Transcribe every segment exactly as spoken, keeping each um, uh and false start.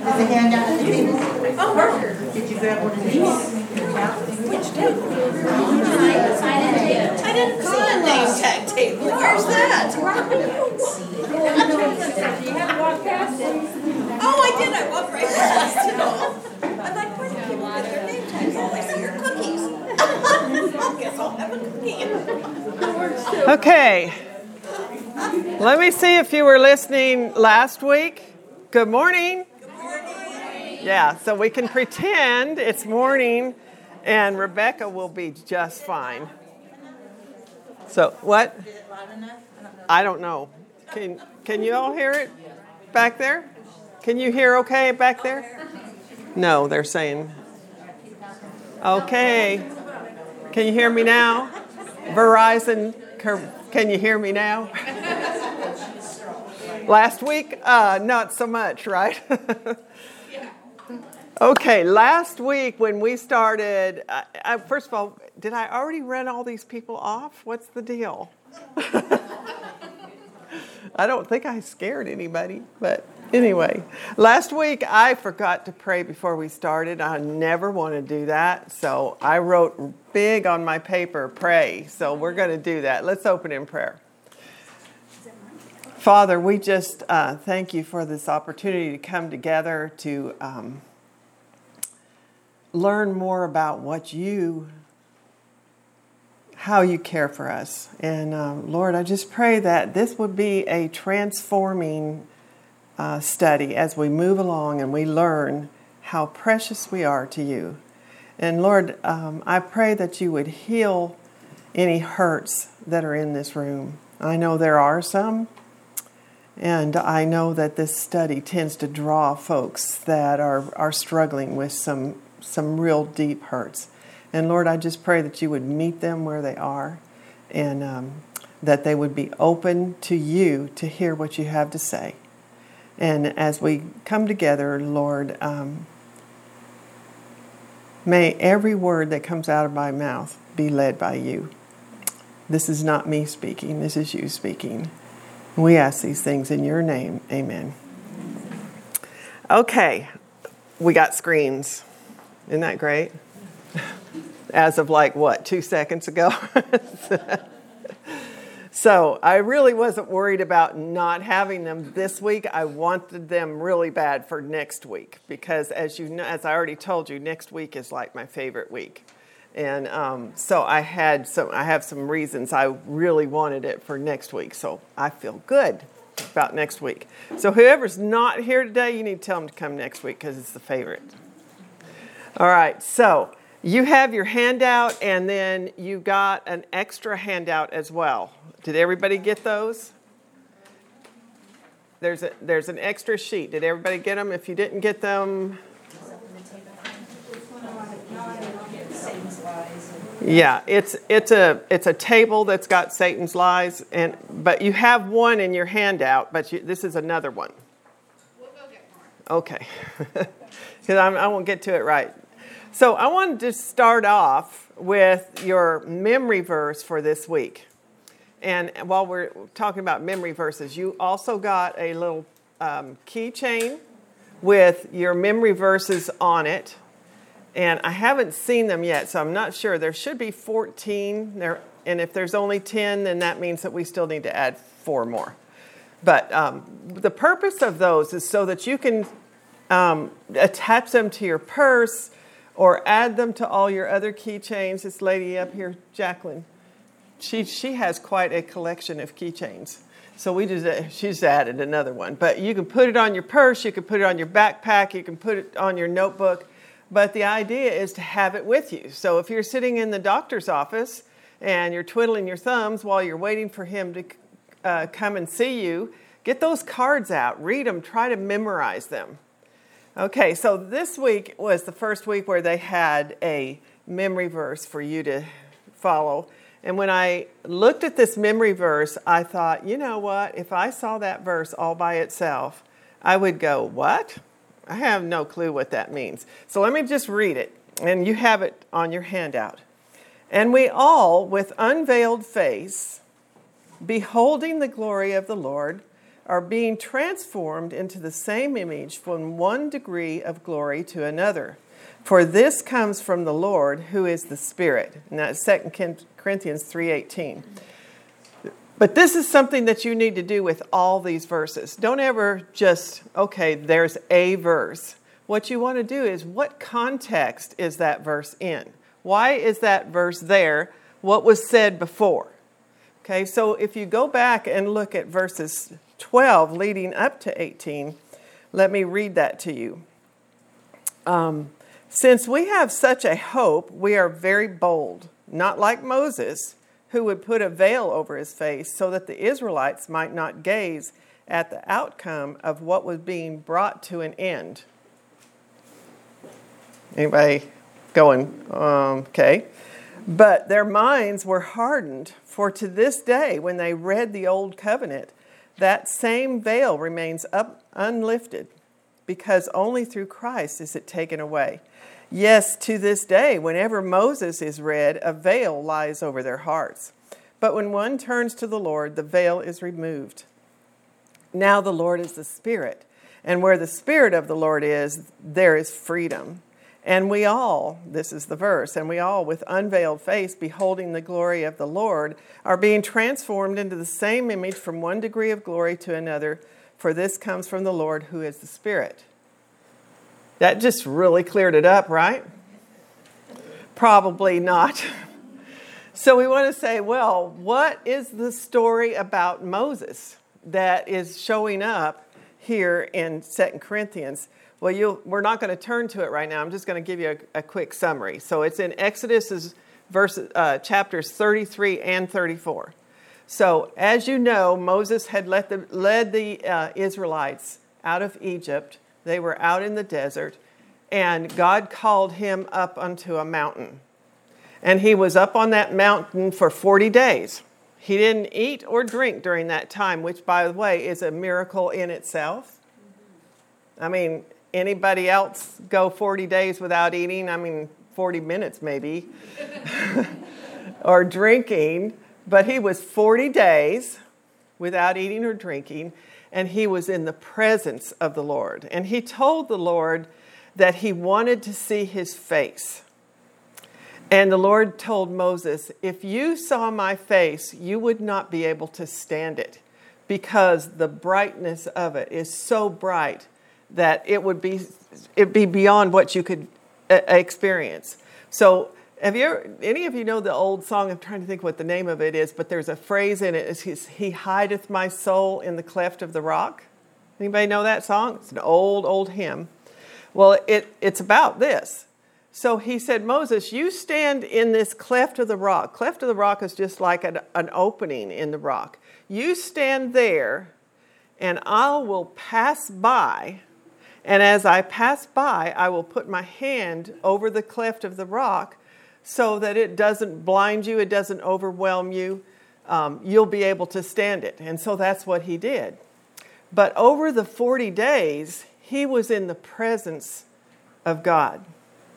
There's a handout at the table. Oh, did you grab one of these? Which table? I didn't see a name tag table. Where's that? You haven't walked past it. Oh, I did. I walked right past it all. I'm like, where do people get their name tags? All I see are cookies. I guess I'll have a cookie. Okay. Let me see if you were listening last week. Good morning. Good morning. Yeah, so we can pretend it's morning and Rebecca will be just fine. So, what? Is it loud enough? I don't know. Can can you all hear it back there? Can you hear okay back there? No, they're saying. Okay. Can you hear me now? Verizon, can you hear me now? Last week, uh, not so much, right? Okay, last week when we started, I, I, first of all, did I already run all these people off? What's the deal? I don't think I scared anybody, but anyway. Last week I forgot to pray before we started. I never want to do that, so I wrote big on my paper, pray. So we're going to do that. Let's open in prayer. Father, we just uh, thank you for this opportunity to come together to um, learn more about what you how you care for us. And um, Lord, I just pray that this would be a transforming uh, study as we move along and we learn how precious we are to you. And Lord, um, I pray that you would heal any hurts that are in this room. I know there are some, and I know that this study tends to draw folks that are, are struggling with some, some real deep hurts. And Lord, I just pray that you would meet them where they are and um, that they would be open to you to hear what you have to say. And as we come together, Lord, um, may every word that comes out of my mouth be led by you. This is not me speaking. This is you speaking. We ask these things in your name. Amen. Okay. We got screens. Isn't that great? As of like, what, two seconds ago? So I really wasn't worried about not having them this week. I wanted them really bad for next week because, as you know, as I already told you, next week is like my favorite week. And um, so I had some, I have some reasons I really wanted it for next week. So I feel good about next week. So whoever's not here today, you need to tell them to come next week because it's the favorite. All right, so you have your handout, and then you got an extra handout as well. Did everybody get those? There's a, there's an extra sheet. Did everybody get them? If you didn't get them, yeah, it's it's a it's a table that's got Satan's lies, and but you have one in your handout, but you, this is another one. We'll go get more. Okay, because I won't get to it right. So I wanted to start off with your memory verse for this week. And while we're talking about memory verses, you also got a little um, keychain with your memory verses on it. And I haven't seen them yet, so I'm not sure. There should be fourteen. There, and if there's only ten, then that means that we still need to add four more. But um, the purpose of those is so that you can um, attach them to your purse or add them to all your other keychains. This lady up here, Jacqueline, she she has quite a collection of keychains. So we just she's added another one. But you can put it on your purse, you can put it on your backpack, you can put it on your notebook. But the idea is to have it with you. So if you're sitting in the doctor's office and you're twiddling your thumbs while you're waiting for him to uh, come and see you, get those cards out, read them, try to memorize them. Okay, so this week was the first week where they had a memory verse for you to follow. And when I looked at this memory verse, I thought, you know what? If I saw that verse all by itself, I would go, what? I have no clue what that means. So let me just read it. And you have it on your handout. And we all, with unveiled face, beholding the glory of the Lord, are being transformed into the same image from one degree of glory to another. For this comes from the Lord, who is the Spirit. And that's Second Corinthians three eighteen. But this is something that you need to do with all these verses. Don't ever just, okay, there's a verse. What you want to do is, what context is that verse in? Why is that verse there? What was said before? Okay, so if you go back and look at verses twelve leading up to eighteen, let me read that to you. Um, Since we have such a hope, we are very bold, not like Moses, who would put a veil over his face so that the Israelites might not gaze at the outcome of what was being brought to an end. Anybody going, um, okay. But their minds were hardened, for to this day, when they read the Old Covenant, that same veil remains up unlifted, because only through Christ is it taken away. Yes, to this day, whenever Moses is read, a veil lies over their hearts. But when one turns to the Lord, the veil is removed. Now the Lord is the Spirit, and where the Spirit of the Lord is, there is freedom. And we all, this is the verse, and we all with unveiled face, beholding the glory of the Lord, are being transformed into the same image from one degree of glory to another, for this comes from the Lord, who is the Spirit. That just really cleared it up, right? Probably not. So we want to say, well, what is the story about Moses that is showing up here in Second Corinthians? Well, you'll, we're not going to turn to it right now. I'm just going to give you a, a quick summary. So it's in Exodus verses, uh, chapters thirty-three and thirty-four. So as you know, Moses had led the, led the uh, Israelites out of Egypt. They were out in the desert, and God called him up onto a mountain. And he was up on that mountain for forty days. He didn't eat or drink during that time, which, by the way, is a miracle in itself. I mean, anybody else go forty days without eating? I mean, forty minutes maybe, or drinking. But he was forty days without eating or drinking, and he was in the presence of the Lord. And he told the Lord that he wanted to see his face. And the Lord told Moses, if you saw my face, you would not be able to stand it, because the brightness of it is so bright that it would be it'd be beyond what you could uh, experience. So have you ever, any of you know the old song? I'm trying to think what the name of it is, but there's a phrase in it. It's, he hideth my soul in the cleft of the rock. Anybody know that song? It's an old, old hymn. Well, it, it's about this. So he said, Moses, you stand in this cleft of the rock. Cleft of the rock is just like an, an opening in the rock. You stand there, and I will pass by. And as I pass by, I will put my hand over the cleft of the rock so that it doesn't blind you, it doesn't overwhelm you. Um, you'll be able to stand it. And so that's what he did. But over the forty days, he was in the presence of God.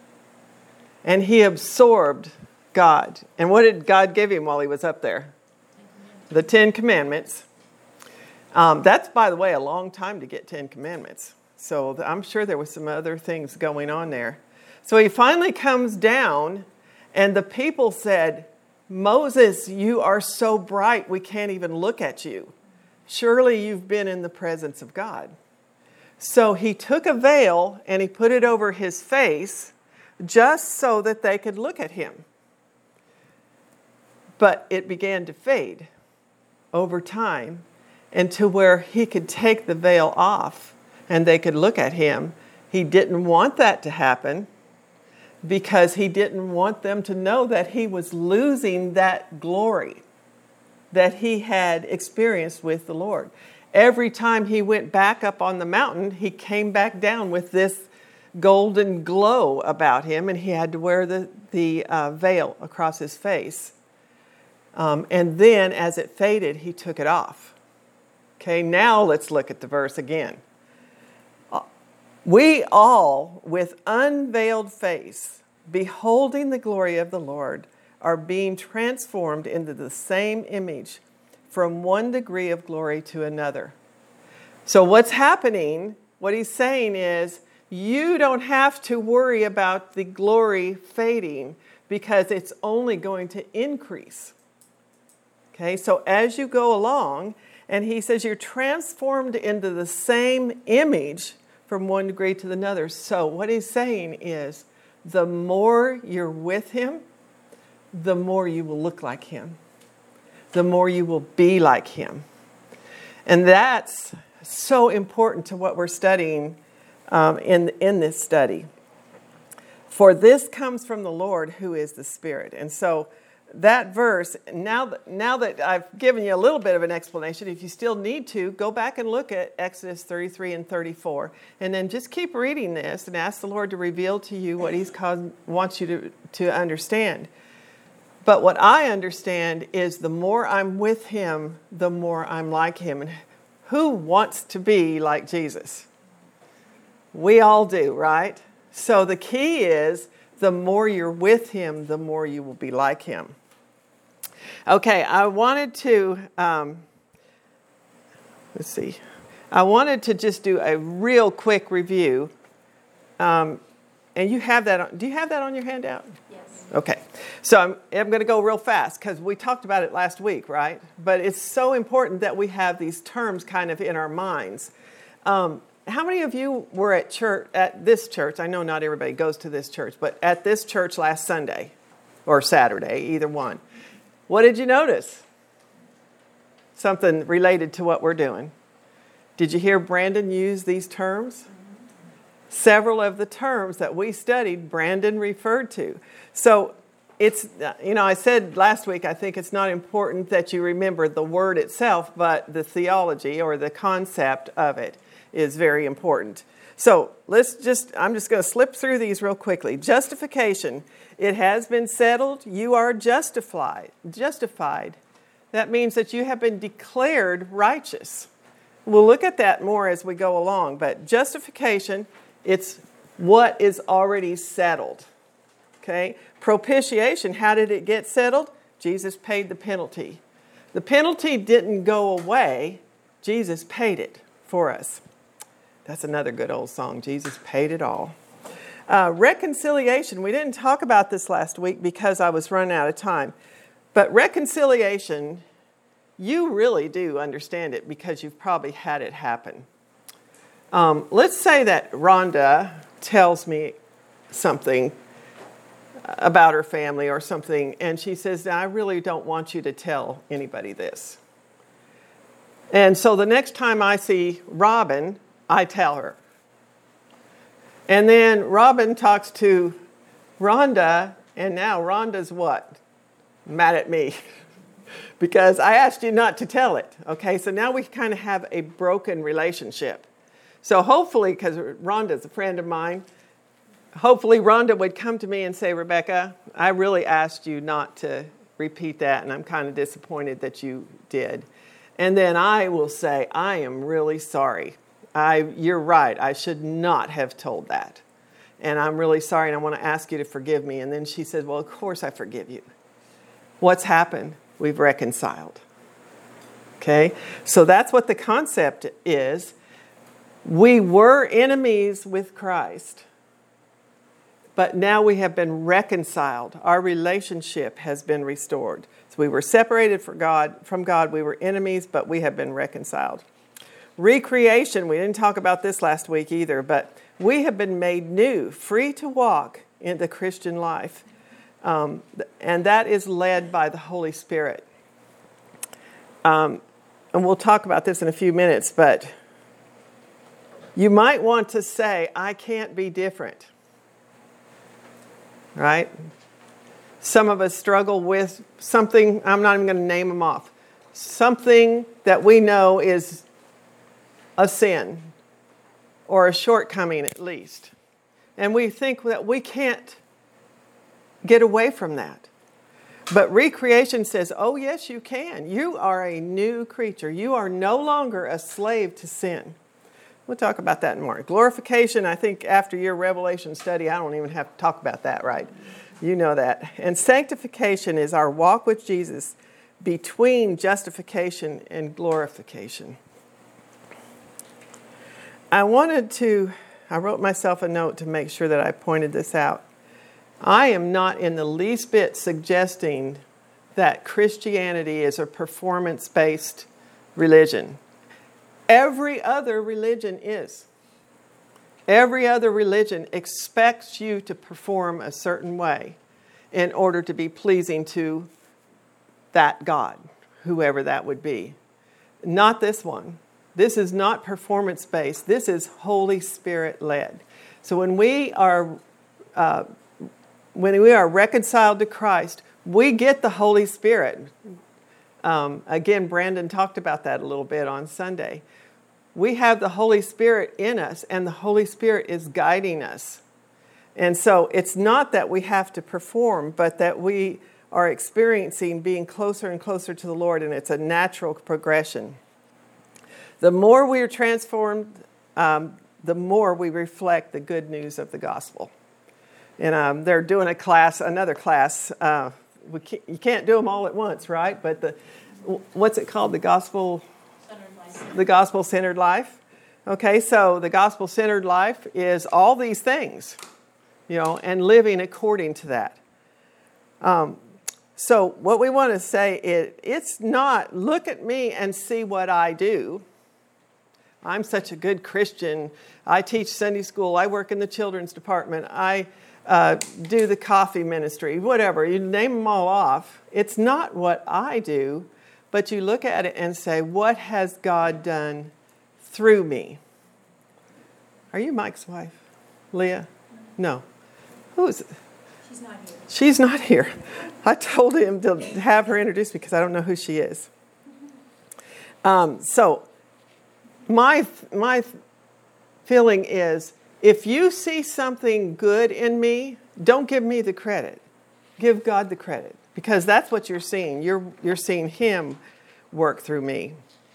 And he absorbed God. And what did God give him while he was up there? The Ten Commandments. Um, that's, by the way, a long time to get Ten Commandments. So I'm sure there was some other things going on there. So he finally comes down, and the people said, Moses, you are so bright we can't even look at you. Surely you've been in the presence of God. So he took a veil and he put it over his face just so that they could look at him. But it began to fade over time, and to where he could take the veil off and they could look at him. He didn't want that to happen because he didn't want them to know that he was losing that glory that he had experienced with the Lord. Every time he went back up on the mountain, he came back down with this golden glow about him, and he had to wear the, the uh, veil across his face. Um, and then as it faded, he took it off. Okay, now let's look at the verse again. We all, with unveiled face, beholding the glory of the Lord, are being transformed into the same image from one degree of glory to another. So what's happening, what he's saying is, you don't have to worry about the glory fading because it's only going to increase. Okay, so as you go along, and he says you're transformed into the same image from one degree to another. So what he's saying is, the more you're with him, the more you will look like him. The more you will be like him. And that's so important to what we're studying um, in, in this study. For this comes from the Lord who is the Spirit. And so that verse, now that, now that I've given you a little bit of an explanation, if you still need to, go back and look at Exodus thirty-three and thirty-four. And then just keep reading this and ask the Lord to reveal to you what He's caused, wants you to, to understand. But what I understand is the more I'm with Him, the more I'm like Him. And who wants to be like Jesus? We all do, right? So the key is, the more you're with Him, the more you will be like Him. Okay, I wanted to, um, let's see. I wanted to just do a real quick review. Um, and you have that, on, do you have that on your handout? Yes. Okay, so I'm, I'm going to go real fast because we talked about it last week, right? But it's so important that we have these terms kind of in our minds. Um, How many of you were at church, at this church? I know not everybody goes to this church, but at this church last Sunday or Saturday, either one. What did you notice? Something related to what we're doing. Did you hear Brandon use these terms? Several of the terms that we studied, Brandon referred to. So it's, you know, I said last week, I think it's not important that you remember the word itself, but the theology or the concept of it is very important. So let's just, I'm just going to slip through these real quickly. Justification. It has been settled. You are justified. Justified. That means that you have been declared righteous. We'll look at that more as we go along. But justification, it's what is already settled. Okay? Propitiation, how did it get settled? Jesus paid the penalty. The penalty didn't go away. Jesus paid it for us. That's another good old song. Jesus paid it all. Uh, reconciliation. We didn't talk about this last week because I was running out of time. But reconciliation, you really do understand it because you've probably had it happen. Um, let's say that Rhonda tells me something about her family or something, and she says, I really don't want you to tell anybody this. And so the next time I see Robin, I tell her. And then Robin talks to Rhonda, and now Rhonda's what? Mad at me. Because I asked you not to tell it. Okay, so now we kind of have a broken relationship. So hopefully, because Rhonda's a friend of mine, hopefully Rhonda would come to me and say, Rebecca, I really asked you not to repeat that, and I'm kind of disappointed that you did. And then I will say, I am really sorry. I, you're right. I should not have told that. And I'm really sorry, and I want to ask you to forgive me. And then she said, well, of course I forgive you. What's happened? We've reconciled. Okay? So that's what the concept is. We were enemies with Christ, but now we have been reconciled. Our relationship has been restored. So we were separated from God, from God. We were enemies, but we have been reconciled. Recreation, we didn't talk about this last week either, but we have been made new, free to walk in the Christian life. Um, and that is led by the Holy Spirit. Um, and we'll talk about this in a few minutes, but you might want to say, I can't be different. Right? Some of us struggle with something, I'm not even going to name them off, something that we know is a sin or a shortcoming at least. And we think that we can't get away from that. But recreation says, oh yes, you can. You are a new creature. You are no longer a slave to sin. We'll talk about that more. Glorification, I think after your Revelation study, I don't even have to talk about that, right? You know that. And sanctification is our walk with Jesus between justification and glorification. I wanted to, I wrote myself a note to make sure that I pointed this out. I am not in the least bit suggesting that Christianity is a performance-based religion. Every other religion is. Every other religion expects you to perform a certain way in order to be pleasing to that God, whoever that would be. Not this one. This is not performance-based. This is Holy Spirit-led. So when we are uh, when we are reconciled to Christ, we get the Holy Spirit. Um, again, Brandon talked about that a little bit on Sunday. We have the Holy Spirit in us, and the Holy Spirit is guiding us. And so it's not that we have to perform, but that we are experiencing being closer and closer to the Lord, and it's a natural progression. The more we are transformed, um, the more we reflect the good news of the gospel. And um, they're doing a class, another class. Uh, we can't, you can't do them all at once, right? But the what's it called? The gospel, the gospel-centered life. Okay, so the gospel-centered life is all these things, you know, and living according to that. Um, so what we want to say is, it's not look at me and see what I do. I'm such a good Christian. I teach Sunday school. I work in the children's department. I uh, do the coffee ministry, whatever. You name them all off. It's not what I do, but you look at it and say, what has God done through me? Are you Mike's wife? Leah? No. Who is it? She's not here. She's not here. I told him to have her introduce me because I don't know who she is. Um, so, My my feeling is, if you see something good in me, don't give me the credit. Give God the credit, because that's what you're seeing. You're you're seeing Him work through me.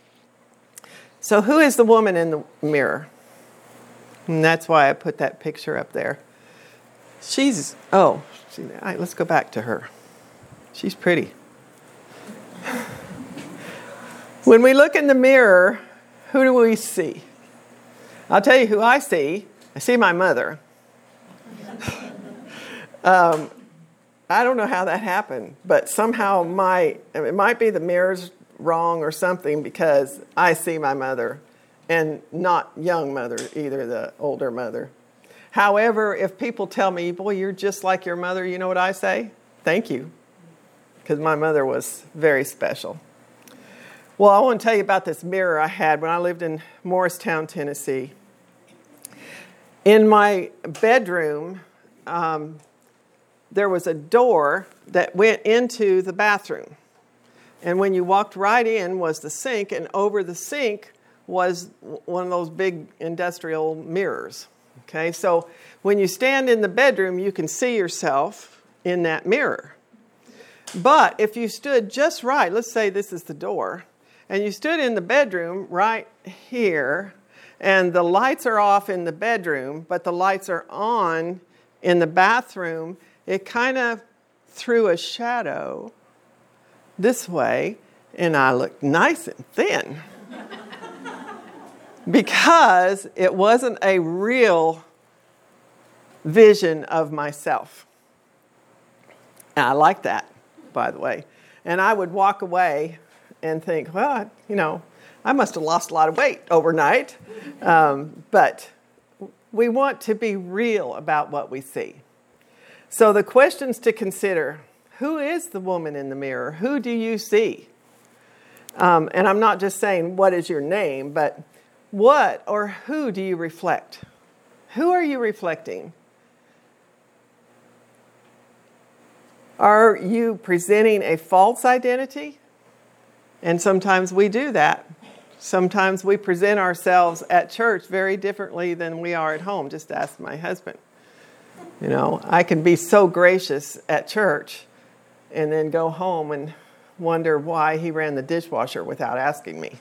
So who is the woman in the mirror? And that's why I put that picture up there. She's, oh, she, all right, let's go back to her. She's pretty. When we look in the mirror, who do we see? I'll tell you who I see. I see my mother. um, I don't know how that happened, but somehow my, it might be the mirror's wrong or something, because I see my mother, and not young mother either, the older mother. However, if people tell me, boy, you're just like your mother, you know what I say? Thank you, because my mother was very special. Well, I want to tell you about this mirror I had when I lived in Morristown, Tennessee. In my bedroom, um, there was a door that went into the bathroom. And when you walked right in was the sink, and over the sink was one of those big industrial mirrors. Okay, so when you stand in the bedroom, you can see yourself in that mirror. But if you stood just right, let's say this is the door, and you stood in the bedroom right here, and the lights are off in the bedroom, but the lights are on in the bathroom, it kind of threw a shadow this way, and I looked nice and thin. Because it wasn't a real vision of myself. And I like that, by the way. And I would walk away and think, well, you know, I must have lost a lot of weight overnight. Um, but we want to be real about what we see. So the questions to consider: who is the woman in the mirror? Who do you see? Um, and I'm not just saying, what is your name, but what or who do you reflect? Who are you reflecting? Are you presenting a false identity? And sometimes we do that. Sometimes we present ourselves at church very differently than we are at home. Just ask my husband. You know, I can be so gracious at church and then go home and wonder why he ran the dishwasher without asking me.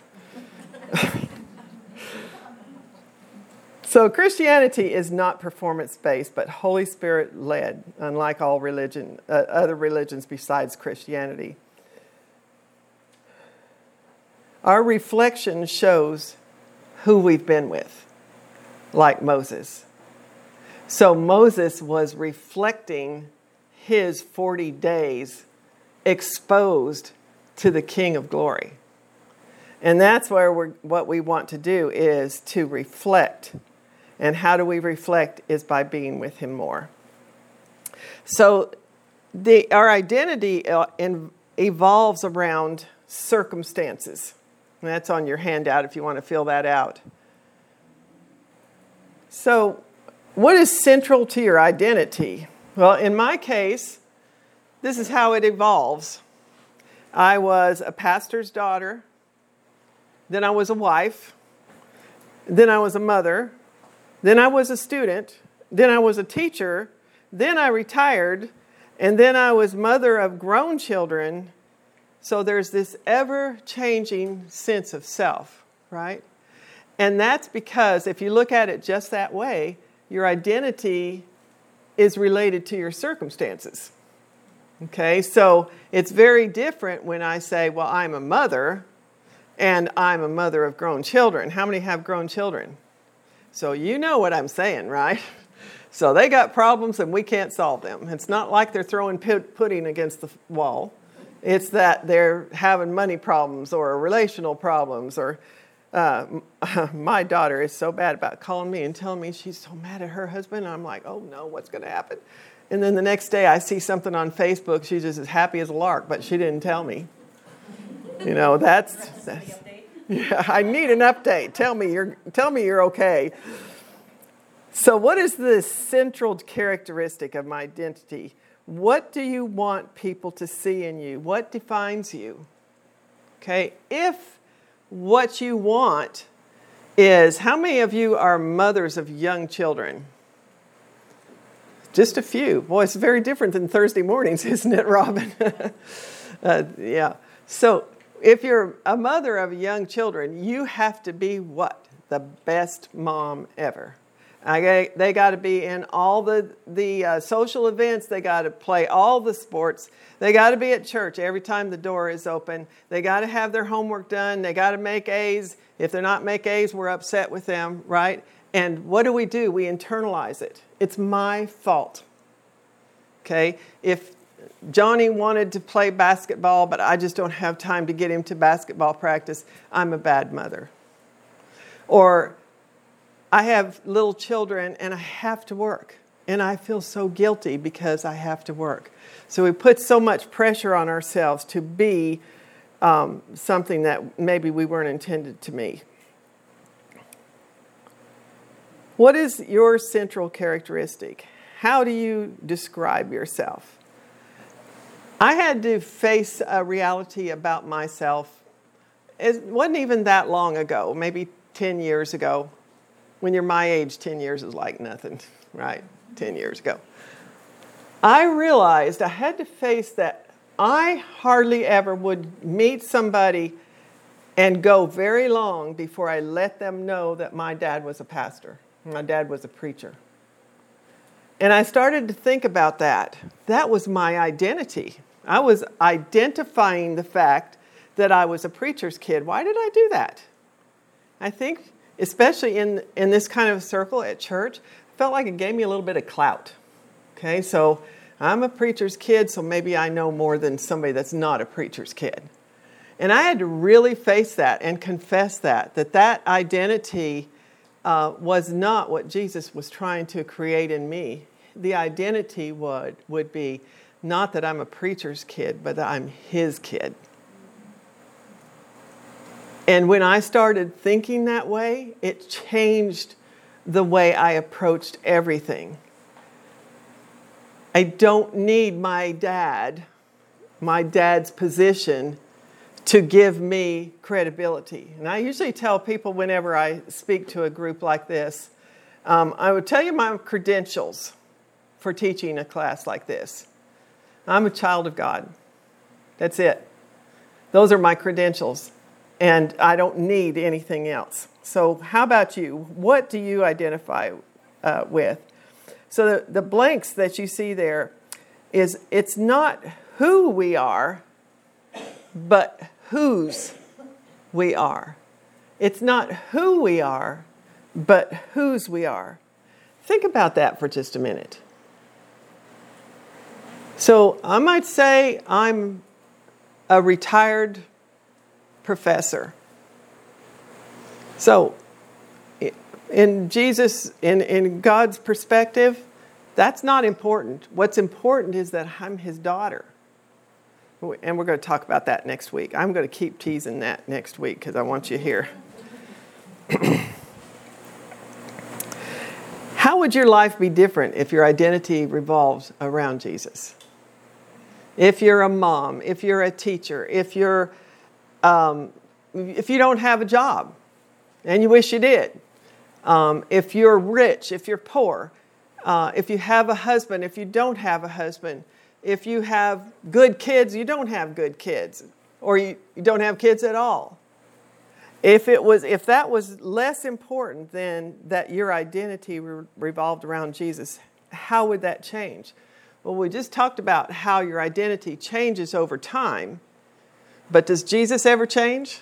So Christianity is not performance-based, but Holy Spirit-led, unlike all religion, uh, other religions besides Christianity. Our reflection shows who we've been with. like Moses. So Moses was reflecting his forty days exposed to the King of Glory. And that's where we're, what we want to do is to reflect. And how do we reflect is by being with him more. So the, our identity uh, in, evolves around circumstances. And that's on your handout if you want to fill that out. So what is central to your identity? Well, in my case, this is how it evolves. I was a pastor's daughter. Then I was a wife. Then I was a mother. Then I was a student. Then I was a teacher. Then I retired. And then I was mother of grown children. So there's this ever-changing sense of self, right? And that's because if you look at it just that way, your identity is related to your circumstances. Okay, so it's very different when I say, well, I'm a mother and I'm a mother of grown children. How many have grown children? So you know what I'm saying, right? So they got problems and we can't solve them. It's not like they're throwing pudding against the wall. It's that they're having money problems or relational problems. Or uh, my daughter is so bad about calling me and telling me she's so mad at her husband. And I'm like, oh no, what's going to happen? And then the next day I see something on Facebook. She's just as happy as a lark, but she didn't tell me. You know, that's, that's yeah, I need an update. Tell me you're tell me you're okay. So what is the central characteristic of my identity? What do you want people to see in you? What defines you? Okay, if what you want is, how many of you are mothers of young children? Just a few. Boy, it's very different than Thursday mornings, isn't it, Robin? uh, yeah. So if you're a mother of young children, you have to be what? The best mom ever. I, they got to be in all the, the uh, social events. They got to play all the sports. They got to be at church every time the door is open. They got to have their homework done. They got to make A's. If they're not make A's, we're upset with them, right? And what do we do? We internalize it. It's my fault. Okay? If Johnny wanted to play basketball, but I just don't have time to get him to basketball practice, I'm a bad mother. Or I have little children and I have to work. And I feel so guilty because I have to work. So we put so much pressure on ourselves to be um, something that maybe we weren't intended to be. What is your central characteristic? How do you describe yourself? I had to face a reality about myself. It wasn't even that long ago, maybe ten years ago. When you're my age, ten years is like nothing, right? ten years ago. I realized I had to face that I hardly ever would meet somebody and go very long before I let them know that my dad was a pastor. My dad was a preacher. And I started to think about that. That was my identity. I was identifying the fact that I was a preacher's kid. Why did I do that? I think, especially in, in this kind of circle at church, I felt like it gave me a little bit of clout. Okay, so I'm a preacher's kid, so maybe I know more than somebody that's not a preacher's kid. And I had to really face that and confess that, that that identity uh, was not what Jesus was trying to create in me. The identity would, would be not that I'm a preacher's kid, but that I'm his kid. And when I started thinking that way, it changed the way I approached everything. I don't need my dad, my dad's position, to give me credibility. And I usually tell people whenever I speak to a group like this, um, I would tell you my credentials for teaching a class like this. I'm a child of God. That's it. Those are my credentials. And I don't need anything else. So how about you? What do you identify uh, with? So the, the blanks that you see there is, it's not who we are, but whose we are. It's not who we are, but whose we are. Think about that for just a minute. So I might say I'm a retired professor. So in Jesus, in, in God's perspective, that's not important. What's important is that I'm his daughter. And we're going to talk about that next week. I'm going to keep teasing that next week because I want you here. How would your life be different if your identity revolves around Jesus? If you're a mom, if you're a teacher, if you're, um, if you don't have a job and you wish you did, um, if you're rich, if you're poor, uh, if you have a husband, if you don't have a husband, if you have good kids, you don't have good kids, or you, you don't have kids at all. If it was, if that was less important than that your identity re- revolved around Jesus, how would that change? Well, we just talked about how your identity changes over time, but does Jesus ever change?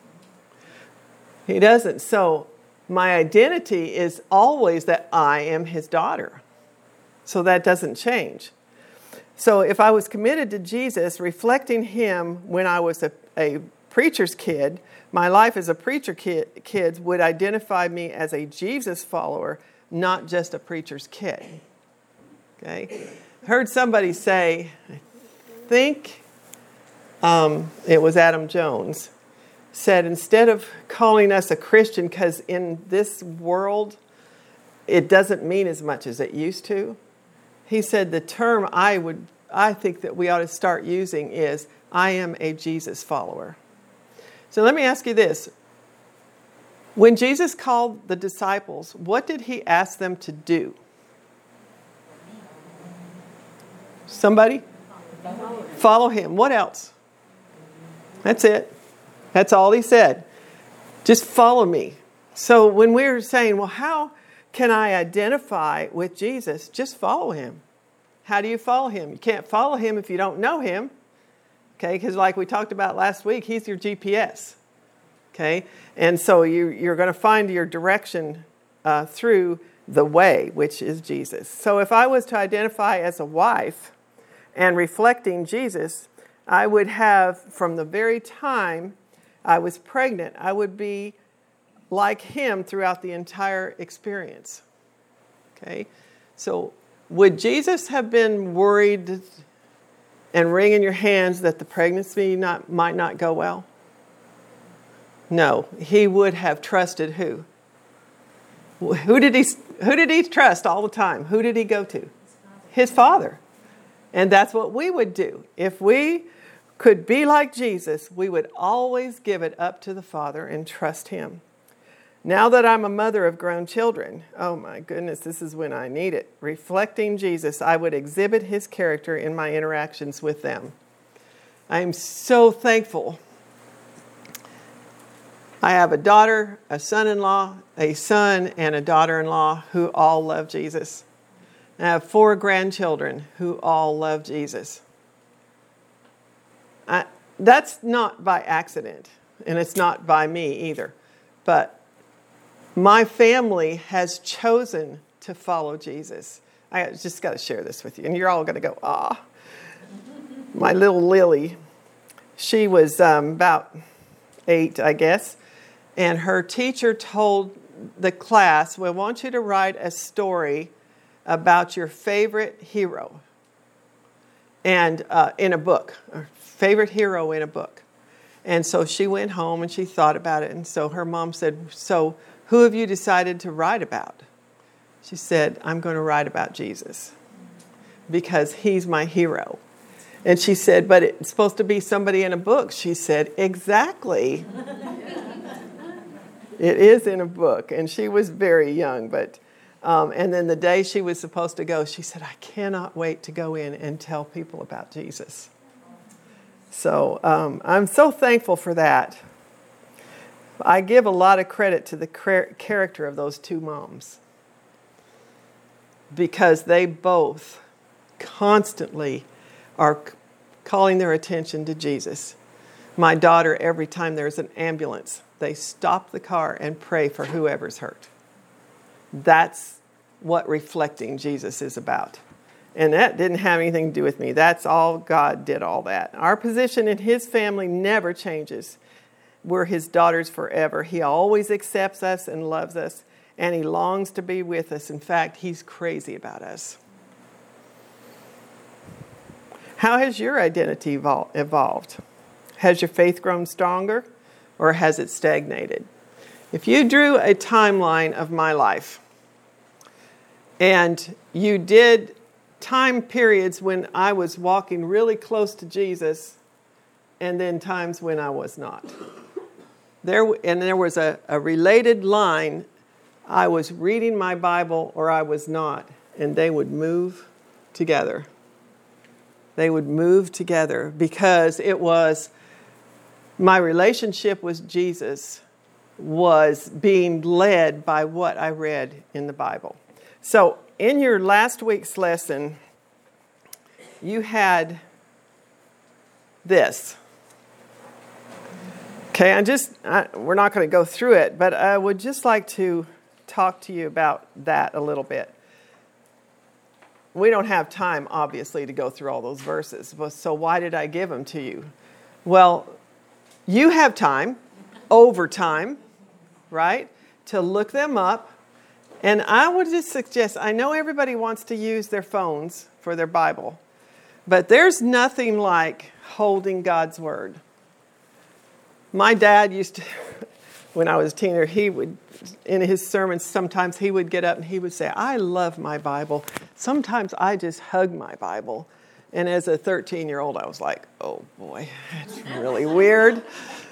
He doesn't. So my identity is always that I am his daughter. So that doesn't change. So if I was committed to Jesus, reflecting him when I was a, a preacher's kid, my life as a preacher kid kids would identify me as a Jesus follower, not just a preacher's kid. Okay? I heard somebody say, I think um, it was Adam Jones, said instead of calling us a Christian, because in this world it doesn't mean as much as it used to, he said the term I would, I think that we ought to start using is, I am a Jesus follower. So let me ask you this. When Jesus called the disciples, what did he ask them to do? Somebody? Follow him. What else? That's it. That's all he said. Just follow me. So when we're saying, well, how can I identify with Jesus? Just follow him. How do you follow him? You can't follow him if you don't know him. Okay, because like we talked about last week, he's your G P S. Okay, and so you, you're going to find your direction uh, through the way, which is Jesus. So if I was to identify as a wife and reflecting Jesus, I would have, from the very time I was pregnant, I would be like him throughout the entire experience. Okay, so would Jesus have been worried and wringing your hands that the pregnancy not, might not go well? No, he would have trusted who? Who did he, who did he trust all the time? Who did he go to? His Father. And that's what we would do. If we could be like Jesus, we would always give it up to the Father and trust him. Now that I'm a mother of grown children, oh my goodness, this is when I need it. Reflecting Jesus, I would exhibit his character in my interactions with them. I am so thankful. I have a daughter, a son-in-law, a son, and a daughter-in-law who all love Jesus. I have four grandchildren who all love Jesus. I, that's not by accident, and it's not by me either. But my family has chosen to follow Jesus. I just got to share this with you. And you're all going to go, ah. My little Lily, she was um, about eight, I guess. And her teacher told the class, well, I want you to write a story about your favorite hero. And uh, in a book, a favorite hero in a book. And so she went home and she thought about it. And so her mom said, so who have you decided to write about? She said, I'm going to write about Jesus because he's my hero. And she said, but it's supposed to be somebody in a book. She said, exactly. It is in a book. And she was very young. But um, and then the day she was supposed to go, she said, I cannot wait to go in and tell people about Jesus. So um, I'm so thankful for that. I give a lot of credit to the character of those two moms because they both constantly are calling their attention to Jesus. My daughter, every time there's an ambulance, they stop the car and pray for whoever's hurt. That's what reflecting Jesus is about. And that didn't have anything to do with me. That's all God did all that. Our position in his family never changes. We're his daughters forever. He always accepts us and loves us, and he longs to be with us. In fact, he's crazy about us. How has your identity evol- evolved? Has your faith grown stronger, or has it stagnated? If you drew a timeline of my life, and you did time periods when I was walking really close to Jesus, and then times when I was not. There and there was a, a related line. I was reading my Bible or I was not, and they would move together. They would move together because it was my relationship with Jesus was being led by what I read in the Bible. So in your last week's lesson, you had this. Okay, I just I, we're not going to go through it, but I would just like to talk to you about that a little bit. We don't have time, obviously, to go through all those verses. So why did I give them to you? Well, you have time, overtime, right, to look them up. And I would just suggest, I know everybody wants to use their phones for their Bible, but there's nothing like holding God's Word. My dad used to, when I was a teenager, he would, in his sermons, sometimes he would get up and he would say, I love my Bible. Sometimes I just hug my Bible. And as a thirteen-year-old, I was like, oh boy, that's really weird.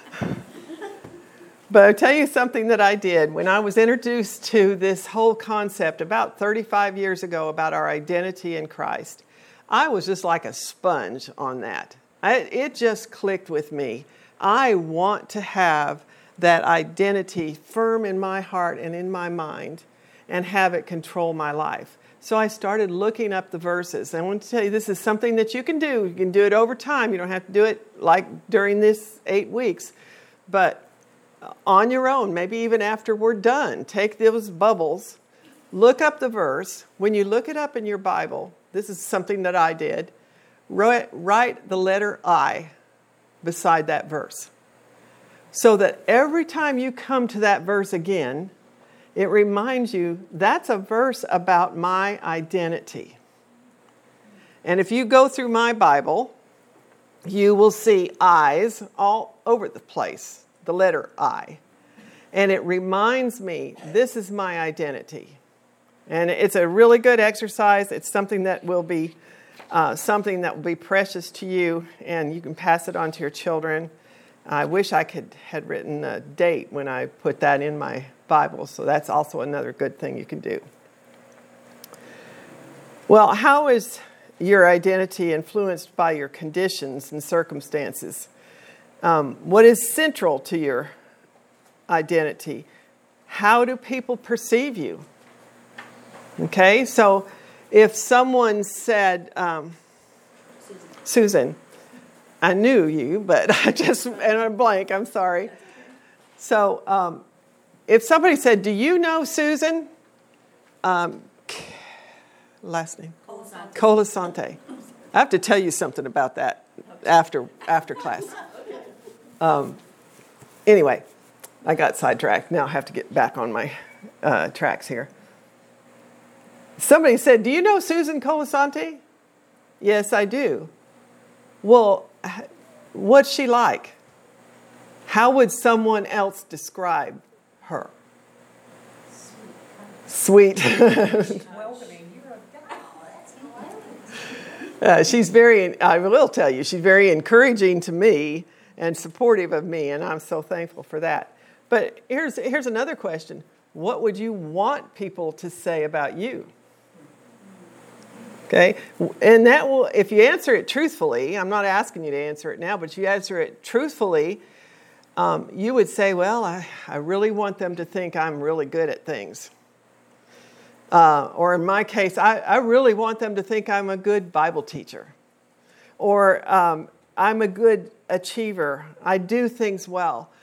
But I'll tell you something that I did. When I was introduced to this whole concept about thirty-five years ago about our identity in Christ, I was just like a sponge on that. I, it just clicked with me. I want to have that identity firm in my heart and in my mind and have it control my life. So I started looking up the verses. I want to tell you, this is something that you can do. You can do it over time. You don't have to do it like during this eight weeks. But on your own, maybe even after we're done, take those bubbles, look up the verse. When you look it up in your Bible, this is something that I did, write, write the letter I beside that verse. So that every time you come to that verse again, it reminds you that's a verse about my identity. And if you go through my Bible, you will see I's all over the place, the letter I. And it reminds me, this is my identity. And it's a really good exercise. It's something that will be uh, something that will be precious to you, and you can pass it on to your children. I wish I could had written a date when I put that in my Bible, so that's also another good thing you can do. Well, how is your identity influenced by your conditions and circumstances? Um, what is central to your identity? How do people perceive you? Okay, so if someone said, um, Susan. Susan, I knew you, but I just, and I'm blank, I'm sorry. So um, if somebody said, do you know Susan? Um, last name? Colasante. Colasante. I have to tell you something about that after after class. Um, anyway, I got sidetracked. Now I have to get back on my uh, tracks here. Somebody said, do you know Susan Colasante? Yes, I do. Well, what's she like? How would someone else describe her? Sweet. Sweet. uh, she's very, I will tell you, she's very encouraging to me and supportive of me, and I'm so thankful for that. But here's here's another question. What would you want people to say about you? Okay, and that will, if you answer it truthfully, I'm not asking you to answer it now, but you answer it truthfully, um, you would say, well, I, I really want them to think I'm really good at things. Uh, or in my case, I, I really want them to think I'm a good Bible teacher. Or um, I'm a good achiever. I do things well.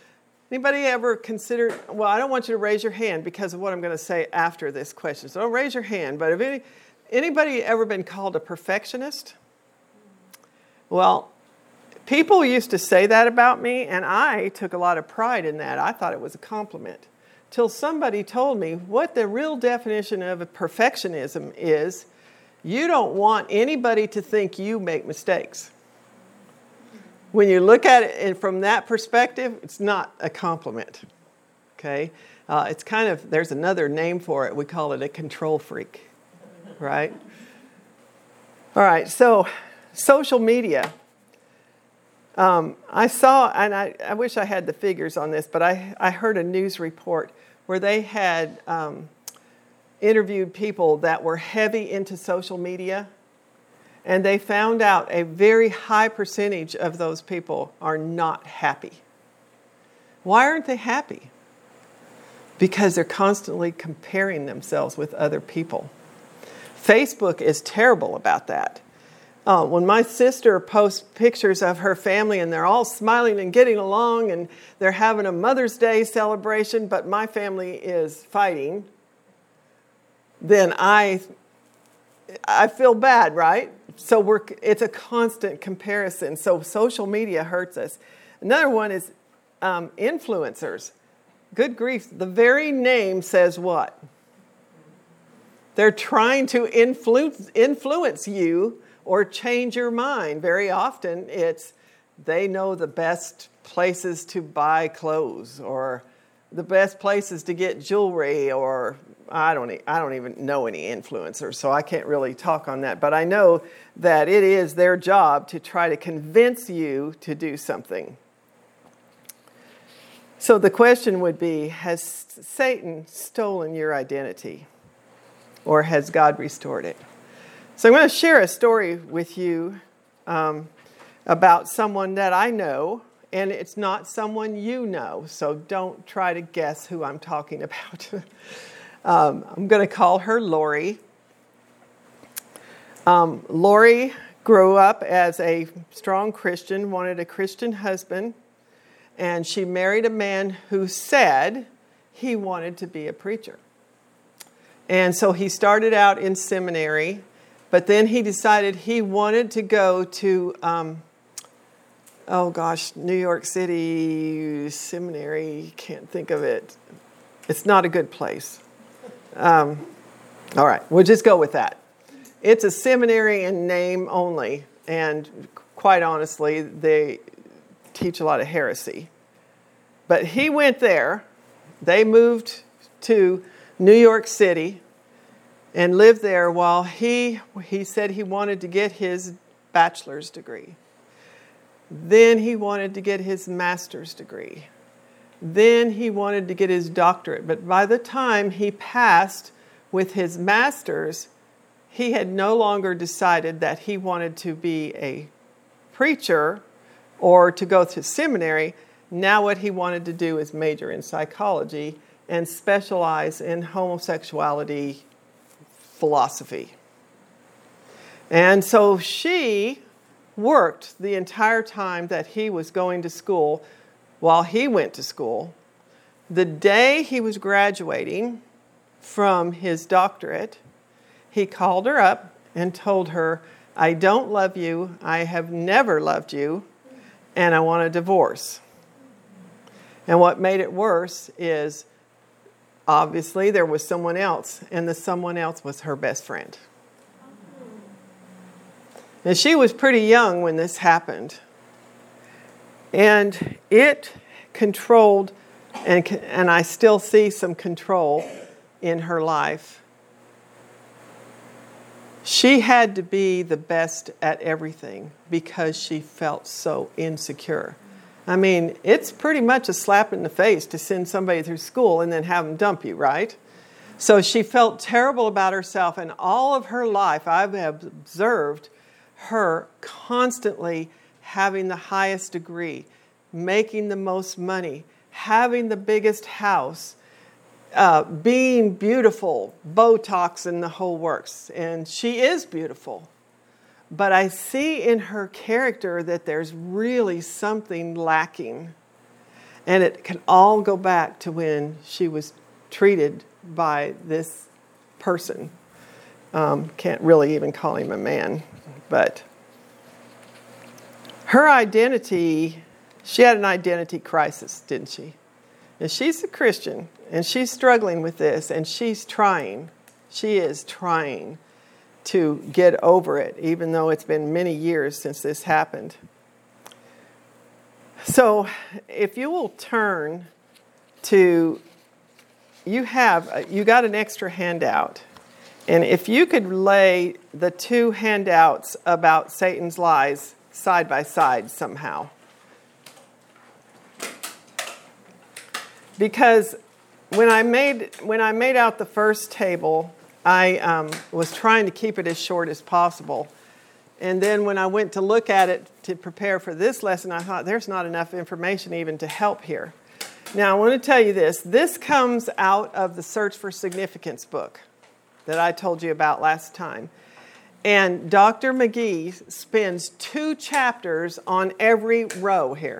Anybody ever considered, well, I don't want you to raise your hand because of what I'm going to say after this question. So don't raise your hand. But have any, anybody ever been called a perfectionist? Well, people used to say that about me, and I took a lot of pride in that. I thought it was a compliment. Till somebody told me what the real definition of perfectionism is. You don't want anybody to think you make mistakes. When you look at it from that perspective, it's not a compliment. Okay? Uh, it's kind of, there's another name for it. We call it a control freak. Right? All right, so social media. Um, I saw, and I, I wish I had the figures on this, but I, I heard a news report where they had um, interviewed people that were heavy into social media, and they found out a very high percentage of those people are not happy. Why aren't they happy? Because they're constantly comparing themselves with other people. Facebook is terrible about that. Uh, when my sister posts pictures of her family and they're all smiling and getting along and they're having a Mother's Day celebration, but my family is fighting, then I I feel bad, right? So we're it's a constant comparison. So social media hurts us. Another one is um, influencers. Good grief, the very name says what? They're trying to influence influence you or change your mind. Very often it's they know the best places to buy clothes or the best places to get jewelry, or I don't I don't even know any influencers, so I can't really talk on that. But I know that it is their job to try to convince you to do something. So the question would be, has Satan stolen your identity, or has God restored it? So I'm going to share a story with you um, about someone that I know, and it's not someone you know, so don't try to guess who I'm talking about. um, I'm going to call her Lori. Um, Lori grew up as a strong Christian, wanted a Christian husband, and she married a man who said he wanted to be a preacher. And so he started out in seminary. But then he decided he wanted to go to, um, oh gosh, New York City Seminary. Can't think of it. It's not a good place. Um, all right, we'll just go with that. It's a seminary in name only. And quite honestly, they teach a lot of heresy. But he went there. They moved to New York City and lived there while he he said he wanted to get his bachelor's degree. Then he wanted to get his master's degree. Then he wanted to get his doctorate. But by the time he passed with his master's, he had no longer decided that he wanted to be a preacher or to go to seminary. Now what he wanted to do is major in psychology and specialize in homosexuality philosophy. And so she worked the entire time that he was going to school while he went to school. The day he was graduating from his doctorate, he called her up and told her, I don't love you, I have never loved you, and I want a divorce. And what made it worse is obviously there was someone else, and the someone else was her best friend. And she was pretty young when this happened. And it controlled, and, and I still see some control in her life. She had to be the best at everything because she felt so insecure. I mean, it's pretty much a slap in the face to send somebody through school and then have them dump you, right? So she felt terrible about herself, and all of her life I've observed her constantly having the highest degree, making the most money, having the biggest house, uh, being beautiful, Botox and the whole works. And she is beautiful. But I see in her character that there's really something lacking. And it can all go back to when she was treated by this person. Um, can't really even call him a man, but her identity, she had an identity crisis, didn't she? And she's a Christian, and she's struggling with this, and she's trying. She is trying to get over it, even though it's been many years since this happened. So if you will turn to, you have, you got an extra handout. And if you could lay the two handouts about Satan's lies side by side somehow. Because when I made when I made out the first table, I um, was trying to keep it as short as possible. And then when I went to look at it to prepare for this lesson, I thought there's not enough information even to help here. Now, I want to tell you this. This comes out of the Search for Significance book that I told you about last time. And Doctor McGee spends two chapters on every row here.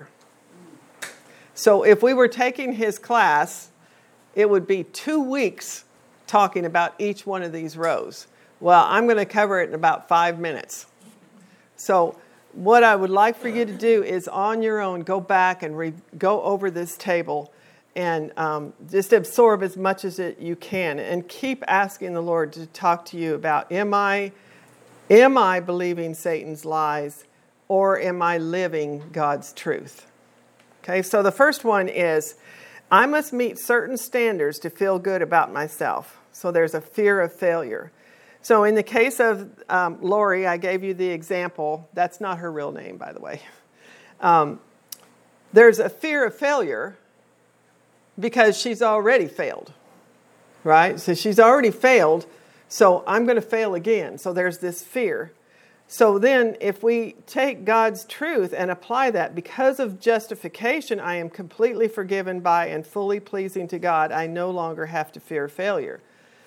So if we were taking his class, it would be two weeks talking about each one of these rows. Well, I'm going to cover it in about five minutes. So what I would like for you to do is on your own, go back and re- go over this table and um, just absorb as much as it, you can, and keep asking the Lord to talk to you about, am I, am I believing Satan's lies, or am I living God's truth? Okay, so the first one is, I must meet certain standards to feel good about myself. So there's a fear of failure. So in the case of um, Lori, I gave you the example. That's not her real name, by the way. Um, there's a fear of failure because she's already failed, right? So she's already failed, so I'm going to fail again. So there's this fear. So then if we take God's truth and apply that, because of justification, I am completely forgiven by and fully pleasing to God. I no longer have to fear failure.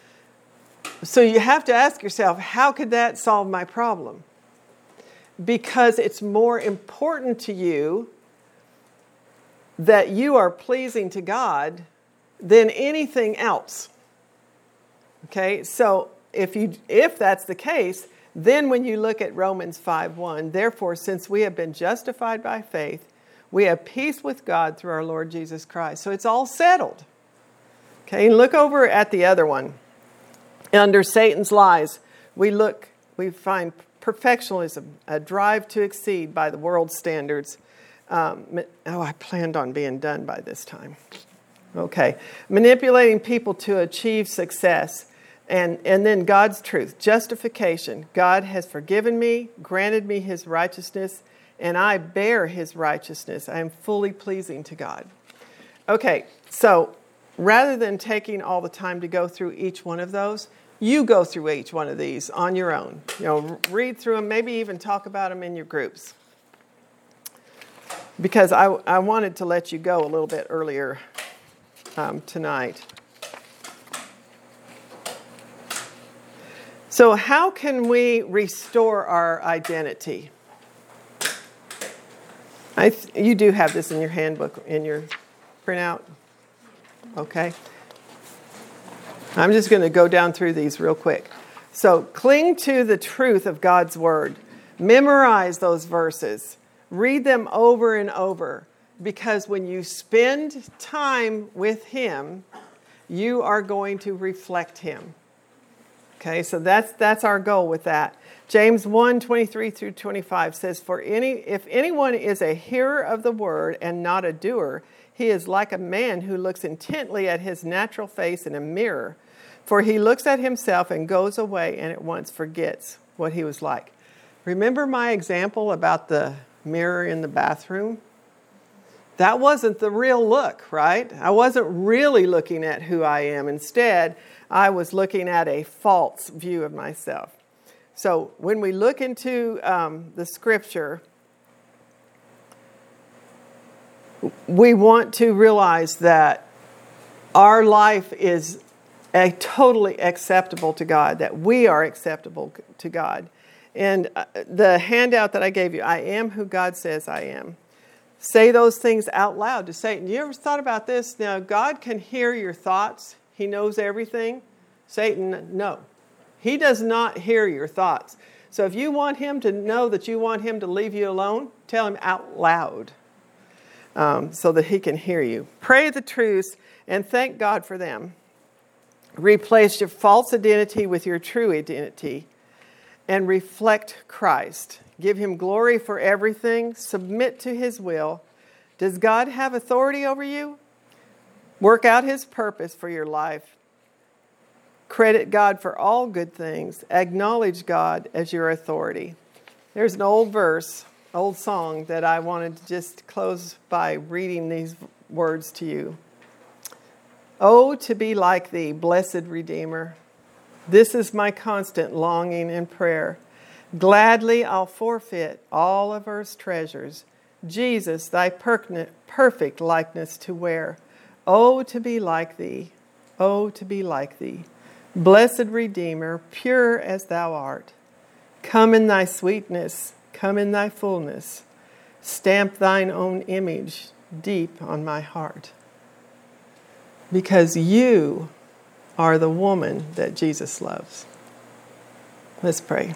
So you have to ask yourself, how could that solve my problem? Because it's more important to you that you are pleasing to God than anything else. Okay, so if you if that's the case, then when you look at Romans five one, therefore, since we have been justified by faith, we have peace with God through our Lord Jesus Christ. So it's all settled. Okay, and look over at the other one. Under Satan's lies, we look, we find perfectionism, a drive to exceed by the world's standards. Um, oh, I planned on being done by this time. Okay. Manipulating people to achieve success. And, and then God's truth, justification. God has forgiven me, granted me his righteousness, and I bear his righteousness. I am fully pleasing to God. Okay, so rather than taking all the time to go through each one of those, you go through each one of these on your own. You know, read through them, maybe even talk about them in your groups. Because I, I wanted to let you go a little bit earlier um, tonight. So how can we restore our identity? I th- you do have this in your handbook, in your printout? Okay. I'm just going to go down through these real quick. So cling to the truth of God's word. Memorize those verses. Read them over and over. Because when you spend time with him, you are going to reflect him. Okay, so that's that's our goal with that. James one, twenty-three through twenty-five says, For any if anyone is a hearer of the word and not a doer, he is like a man who looks intently at his natural face in a mirror. For he looks at himself and goes away and at once forgets what he was like. Remember my example about the mirror in the bathroom? That wasn't the real look, right? I wasn't really looking at who I am. Instead, I was looking at a false view of myself. So when we look into um, the scripture, we want to realize that our life is a totally acceptable to God, that we are acceptable to God. And the handout that I gave you, I am who God says I am. Say those things out loud to Satan. You ever thought about this? Now, God can hear your thoughts. He knows everything. Satan, no. He does not hear your thoughts. So if you want him to know that you want him to leave you alone, tell him out loud um, so that he can hear you. Pray the truths and thank God for them. Replace your false identity with your true identity and reflect Christ. Give him glory for everything. Submit to his will. Does God have authority over you? Work out his purpose for your life. Credit God for all good things. Acknowledge God as your authority. There's an old verse, old song that I wanted to just close by reading these words to you. Oh, to be like thee, blessed Redeemer. This is my constant longing and prayer. Gladly I'll forfeit all of earth's treasures. Jesus, thy perfect likeness to wear. Oh, to be like thee. Oh, to be like thee. Blessed Redeemer, pure as thou art. Come in thy sweetness, come in thy fullness. Stamp thine own image deep on my heart. Because you are the woman that Jesus loves. Let's pray.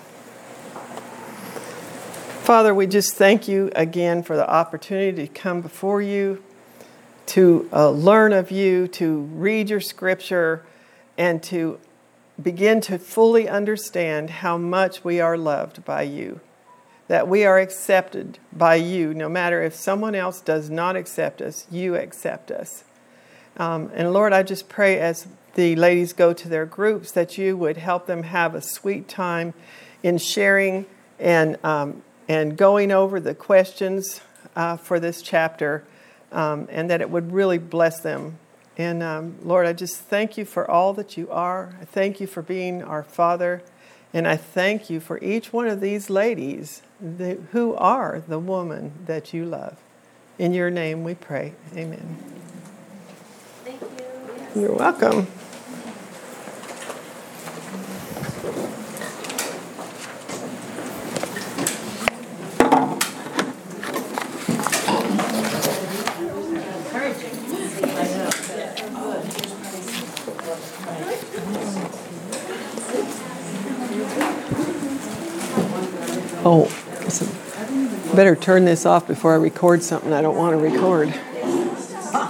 Father, we just thank you again for the opportunity to come before you, to uh, learn of you, to read your scripture, and to begin to fully understand how much we are loved by you, that we are accepted by you. No matter if someone else does not accept us, you accept us. Um, and Lord, I just pray as the ladies go to their groups that you would help them have a sweet time in sharing and um, and going over the questions uh, for this chapter, um, and that it would really bless them. And um, Lord, I just thank you for all that you are. I thank you for being our Father. And I thank you for each one of these ladies that, who are the woman that you love. In your name we pray. Amen. Thank you. You're welcome. Oh, listen, better turn this off before I record something I don't want to record.